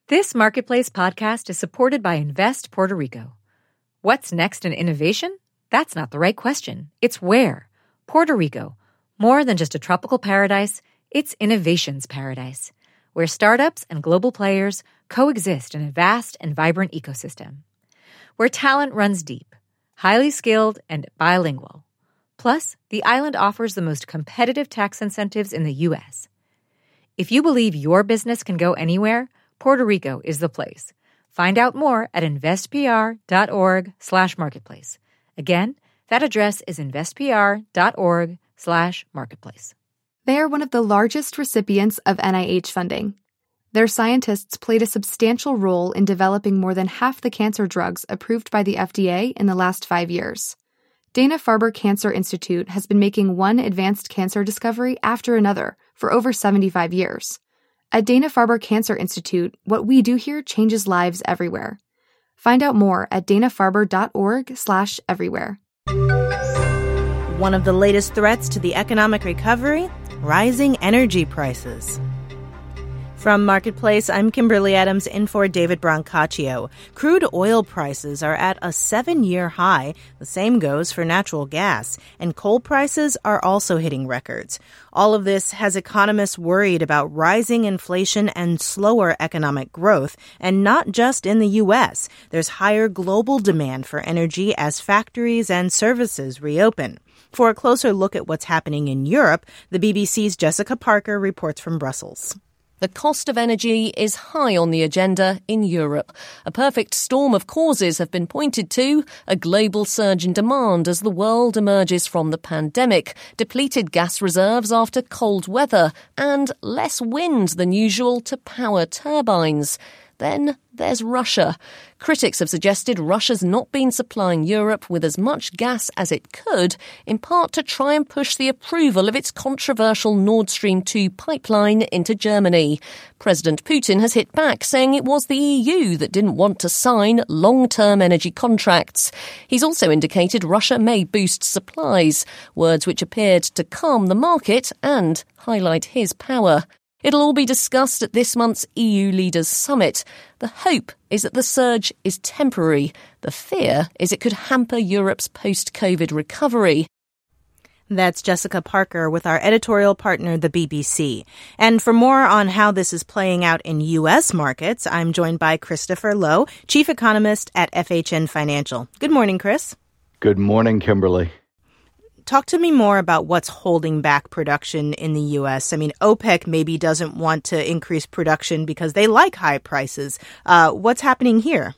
This Marketplace podcast is supported by Invest Puerto Rico. What's next in innovation? That's not the right question. It's where. Puerto Rico. More than just a tropical paradise, it's innovation's paradise, where startups and global players coexist in a vast and vibrant ecosystem. Where talent runs deep, highly skilled, and bilingual. Plus, the island offers the most competitive tax incentives in the U.S. If you believe your business can go anywhere, Puerto Rico is the place. Find out more at investpr.org/marketplace. Again, that address is investpr.org/marketplace. They are one of the largest recipients of NIH funding. Their scientists played a substantial role in developing more than half the cancer drugs approved by the FDA in the last 5 years. Dana-Farber Cancer Institute has been making one advanced cancer discovery after another for over 75 years. At Dana-Farber Cancer Institute, what we do here changes lives everywhere. Find out more at danafarber.org/everywhere. One of the latest threats to the economic recovery, rising energy prices. From Marketplace, I'm Kimberly Adams in for David Brancaccio. Crude oil prices are at a 7-year high. The same goes for natural gas. And coal prices are also hitting records. All of this has economists worried about rising inflation and slower economic growth, and not just in the U.S. There's higher global demand for energy as factories and services reopen. For a closer look at what's happening in Europe, the BBC's Jessica Parker reports from Brussels. The cost of energy is high on the agenda in Europe. A perfect storm of causes have been pointed to: a global surge in demand as the world emerges from the pandemic, depleted gas reserves after cold weather, and less wind than usual to power turbines. Then there's Russia. Critics have suggested Russia's not been supplying Europe with as much gas as it could, in part to try and push the approval of its controversial Nord Stream 2 pipeline into Germany. President Putin has hit back, saying it was the EU that didn't want to sign long-term energy contracts. He's also indicated Russia may boost supplies, words which appeared to calm the market and highlight his power. It'll all be discussed at this month's EU Leaders Summit. The hope is that the surge is temporary. The fear is it could hamper Europe's post-COVID recovery. That's Jessica Parker with our editorial partner, the BBC. And for more on how this is playing out in U.S. markets, I'm joined by Christopher Lowe, chief economist at FHN Financial. Good morning, Chris. Good morning, Kimberly. Talk to me more about what's holding back production in the U.S. I mean, OPEC maybe doesn't want to increase production because they like high prices. What's happening here?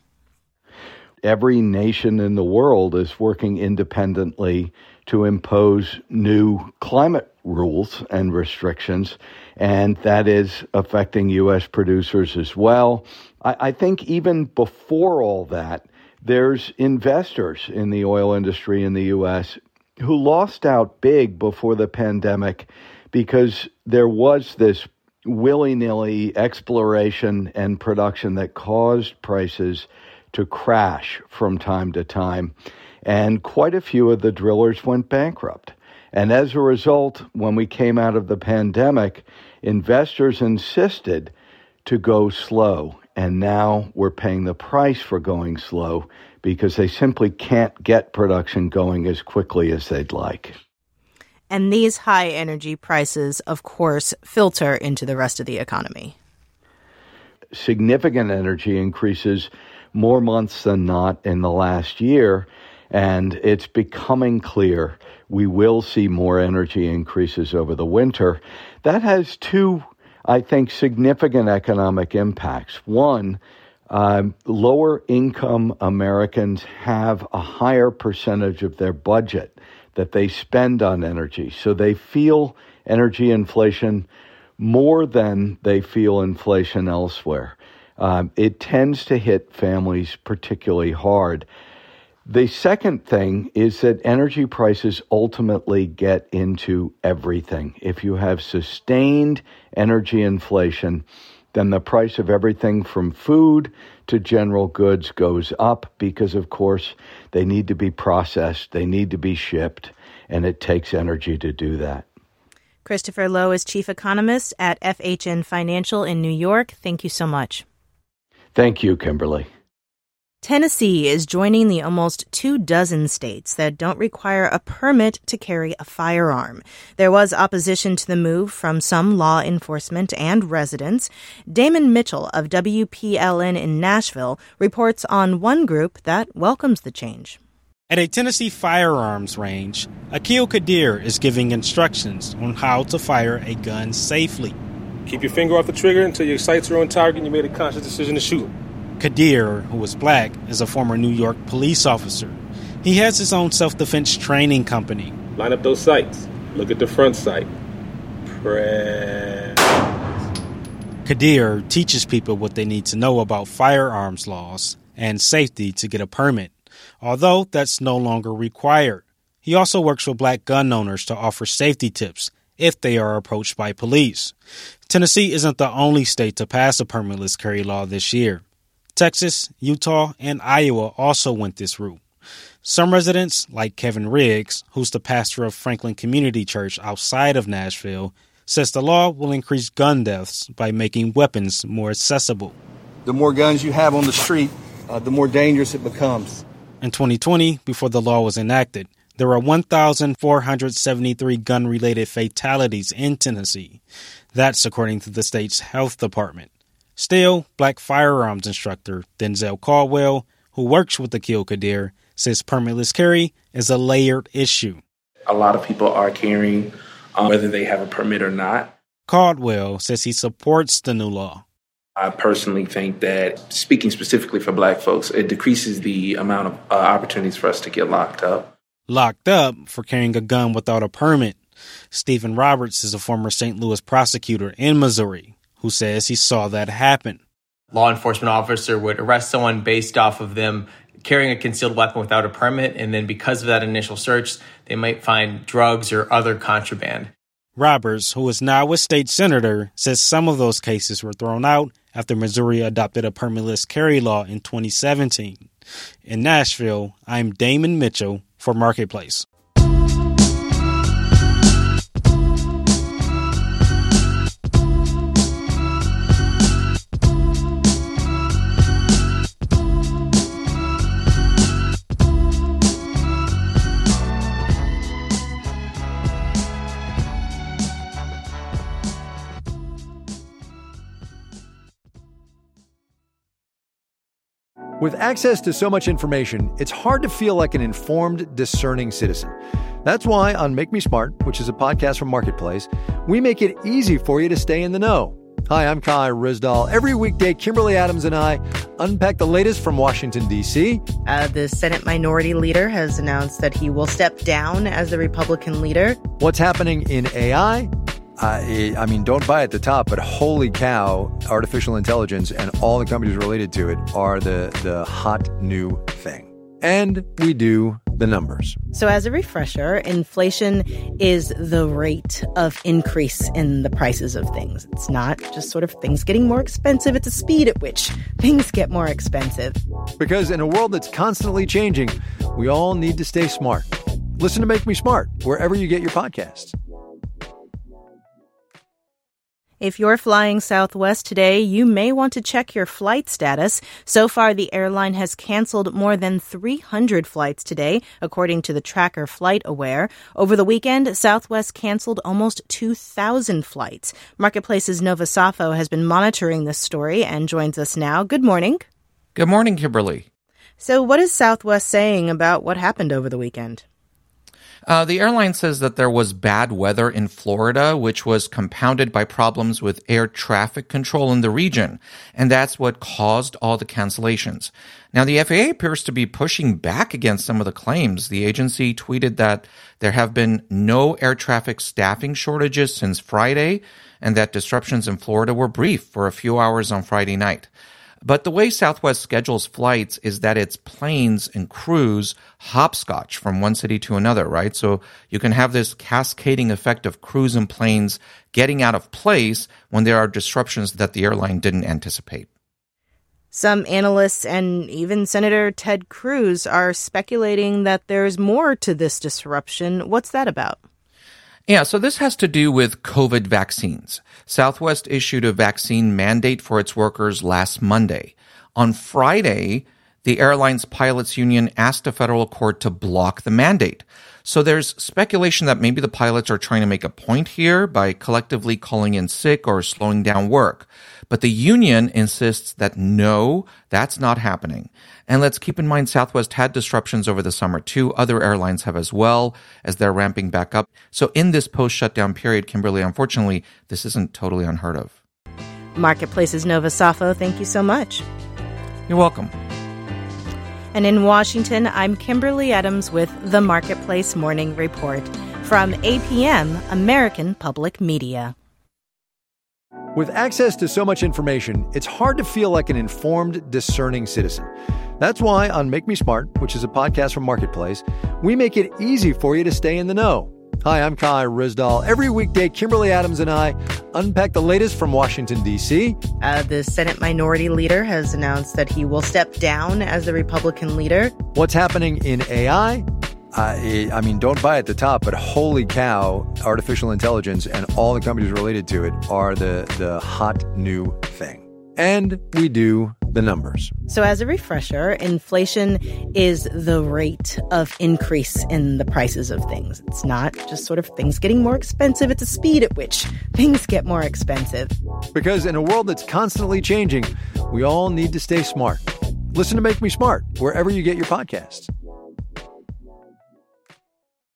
Every nation in the world is working independently to impose new climate rules and restrictions, and that is affecting U.S. producers as well. I think even before all that, there's investors in the oil industry in the U.S. who lost out big before the pandemic because there was this willy-nilly exploration and production that caused prices to crash from time to time. And quite a few of the drillers went bankrupt. And as a result, when we came out of the pandemic, investors insisted to go slow. And now we're paying the price for going slow because they simply can't get production going as quickly as they'd like. And these high energy prices, of course, filter into the rest of the economy. Significant energy increases more months than not in the last year, and it's becoming clear we will see more energy increases over the winter. That has two, I think, significant economic impacts. One, lower income Americans have a higher percentage of their budget that they spend on energy. So they feel energy inflation more than they feel inflation elsewhere. It tends to hit families particularly hard. The second thing is that energy prices ultimately get into everything. If you have sustained energy inflation, then the price of everything from food to general goods goes up because, of course, they need to be processed, they need to be shipped, and it takes energy to do that. Christopher Lowe is chief economist at FHN Financial in New York. Thank you so much. Thank you, Kimberly. Tennessee is joining the almost 24 states that don't require a permit to carry a firearm. There was opposition to the move from some law enforcement and residents. Damon Mitchell of WPLN in Nashville reports on one group that welcomes the change. At a Tennessee firearms range, Akil Kadir is giving instructions on how to fire a gun safely. Keep your finger off the trigger until your sights are on target and you made a conscious decision to shoot. Kadir, who is black, is a former New York police officer. He has his own self-defense training company. Line up those sights. Look at the front sight. Press. Kadir teaches people what they need to know about firearms laws and safety to get a permit, although that's no longer required. He also works with black gun owners to offer safety tips if they are approached by police. Tennessee isn't the only state to pass a permitless carry law this year. Texas, Utah, and Iowa also went this route. Some residents, like Kevin Riggs, who's the pastor of Franklin Community Church outside of Nashville, says the law will increase gun deaths by making weapons more accessible. The more guns you have on the street, the more dangerous it becomes. In 2020, before the law was enacted, there were 1,473 gun-related fatalities in Tennessee. That's according to the state's health department. Still, black firearms instructor Denzel Caldwell, who works with Akil Kadir, says permitless carry is a layered issue. A lot of people are carrying whether they have a permit or not. Caldwell says he supports the new law. I personally think that, speaking specifically for black folks, it decreases the amount of opportunities for us to get locked up. Locked up for carrying a gun without a permit. Stephen Roberts is a former St. Louis prosecutor in Missouri who says he saw that happen. Law enforcement officer would arrest someone based off of them carrying a concealed weapon without a permit, and then because of that initial search, they might find drugs or other contraband. Roberts, who is now a state senator, says some of those cases were thrown out after Missouri adopted a permitless carry law in 2017. In Nashville, I'm Damon Mitchell for Marketplace. With access to so much information, it's hard to feel like an informed, discerning citizen. That's why on Make Me Smart, which is a podcast from Marketplace, we make it easy for you to stay in the know. Hi, I'm Kai Ryssdal. Every weekday, Kimberly Adams and I unpack the latest from Washington, D.C. The Senate Minority Leader has announced that he will step down as the Republican leader. What's happening in AI? I mean, don't buy at the top, but holy cow, artificial intelligence and all the companies related to it are the hot new thing. And we do the numbers. So as a refresher, inflation is the rate of increase in the prices of things. It's not just sort of things getting more expensive. It's a speed at which things get more expensive. Because in a world that's constantly changing, we all need to stay smart. Listen to Make Me Smart wherever you get your podcasts. If you're flying Southwest today, you may want to check your flight status. So far, the airline has canceled more than 300 flights today, according to the tracker FlightAware. Over the weekend, Southwest canceled almost 2,000 flights. Marketplace's Nova Safo has been monitoring this story and joins us now. Good morning. Good morning, Kimberly. So what is Southwest saying about what happened over the weekend? The airline says that there was bad weather in Florida, which was compounded by problems with air traffic control in the region, and that's what caused all the cancellations. Now, the FAA appears to be pushing back against some of the claims. The agency tweeted that there have been no air traffic staffing shortages since Friday, and that disruptions in Florida were brief for a few hours on Friday night. But the way Southwest schedules flights is that its planes and crews hopscotch from one city to another, right? So you can have this cascading effect of crews and planes getting out of place when there are disruptions that the airline didn't anticipate. Some analysts and even Senator Ted Cruz are speculating that there's more to this disruption. What's that about? Yeah, so this has to do with COVID vaccines. Southwest issued a vaccine mandate for its workers last Monday. On Friday, the airline's pilots union asked a federal court to block the mandate. So there's speculation that maybe the pilots are trying to make a point here by collectively calling in sick or slowing down work. But the union insists that no, that's not happening. And let's keep in mind Southwest had disruptions over the summer too. Other airlines have as well as they're ramping back up. So in this post-shutdown period, Kimberly, unfortunately, this isn't totally unheard of. Marketplace's Nova Safo, thank you so much. You're welcome. And in Washington, I'm Kimberly Adams with the Marketplace Morning Report from APM, American Public Media. With access to so much information, it's hard to feel like an informed, discerning citizen. That's why on Make Me Smart, which is a podcast from Marketplace, we make it easy for you to stay in the know. Hi, I'm Kai Rizdal. Every weekday, Kimberly Adams and I unpack the latest from Washington, D.C. The Senate Minority Leader has announced that he will step down as the Republican leader. What's happening in AI? I mean, don't buy at the top, but holy cow, artificial intelligence and all the companies related to it are the hot new thing. And we do the numbers. So as a refresher, inflation is the rate of increase in the prices of things. It's not just sort of things getting more expensive. It's the speed at which things get more expensive. Because in a world that's constantly changing, we all need to stay smart. Listen to Make Me Smart wherever you get your podcasts.